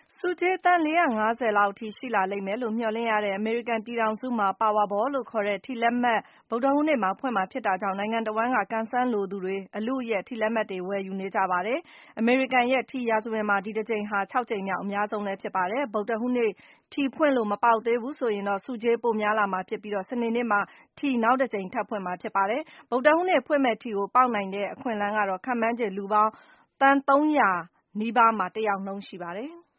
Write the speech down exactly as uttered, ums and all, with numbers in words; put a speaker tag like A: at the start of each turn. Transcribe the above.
A: ဆုကြေးသန်း၄၅၀လောက်အထိရှိလာလိမ့်မယ်လို့မျှော်လင့်ရတဲ့ အမေရိကန်ပြည်ထောင်စုမှာ Powerball လို့ခေါ်တဲ့ ထီလက်မှတ် ဗုဒ္ဓဟူးနေ့မှာ ဖွင့်မှာဖြစ်တာကြောင့် နိုင်ငံတဝှမ်းက ကံစမ်းလိုသူတွေ အလုအယက် ထီလက်မှတ်တွေ ဝယ်ယူနေကြပါတယ်။ အမေရိကန်ရဲ့ ထီရာဇဝင်မှာ ဒီတကြိမ်ဟာ ခြောက်ကြိမ်မြောက် အများဆုံးလည်းဖြစ်ပါတယ်။ ဗုဒ္ဓဟူးနေ့ ထီဖွင့်လို့ မပေါက်သေးဘူးဆိုရင်တော့ ဆုကြေးပိုများလာမှာဖြစ်ပြီး စနေနေ့မှာ ထီနောက်တကြိမ်ထပ်ဖွင့်မှာဖြစ်ပါတယ်။ ဗုဒ္ဓဟူးနေ့ဖွင့်မယ့်ထီကို ပေါက်နိုင်တဲ့ အခွင့်အလမ်းကတော့ ခန့်မှန်းခြေ လူပေါင်း သန်းသုံးရာနီးပါးမှာ တယောက်နှုန်းရှိပါတယ်။